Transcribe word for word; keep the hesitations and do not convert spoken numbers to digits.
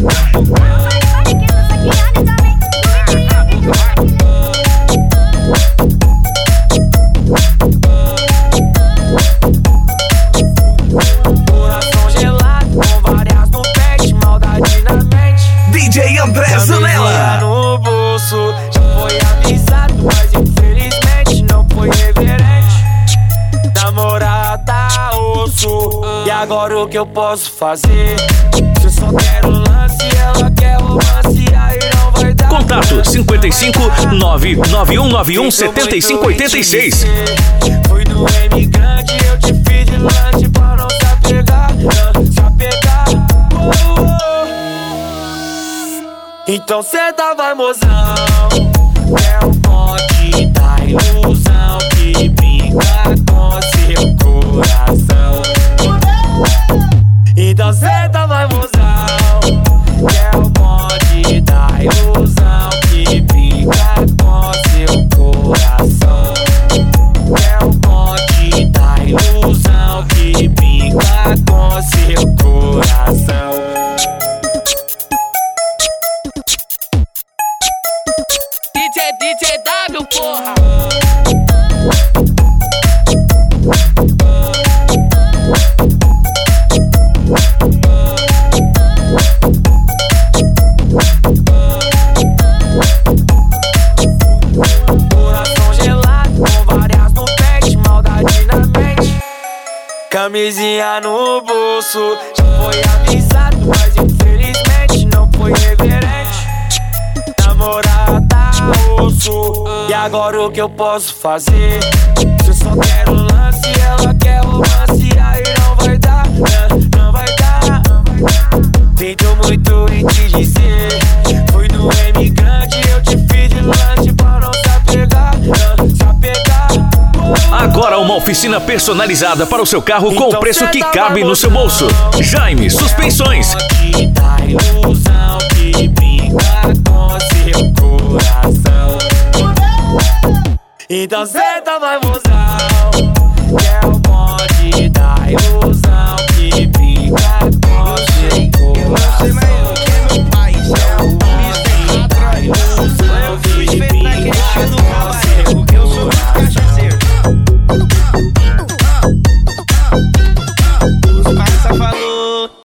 Coração gelado, com várias no pet, maldade na mente. D J André Zanella no bolso, já foi avisado, mas infelizmente não foi reverente. Namorada osso, e agora o que eu posso fazer? Se eu só quero lance, ela quer romance, aí não vai dar. Contato cinquenta e cinco, nove nove um nove um, sete cinco oito seis. Foi no M grande, eu te fiz de lance pra não se apegar, não se apegar. Oh, oh. Então cê vai, mozão, é o bonde da ilusão que brinca com seu coração. Então cê vai, mozão, é o bonde da ilusão que brinca com seu coração. É o bonde da ilusão que brinca com seu coração. D J, D J W, porra! Coração gelado, com várias no pet, maldade na mente. Camisinha no bolso, já foi avisado, mas infelizmente não foi reverente. Namorada osso, e agora o que eu posso fazer? Se eu só quero lance, ela quer romance, aí não vai dar, não, não vai dar. Sinto muito em te dizer, foi no M grande, eu te fiz de lance pra não se apegar, não se apegar. Agora uma oficina personalizada para o seu carro com o preço que cabe no seu bolso. Jaime Suspensões. Da ilusão que brinca com seu coração. Então cê vai, mozão,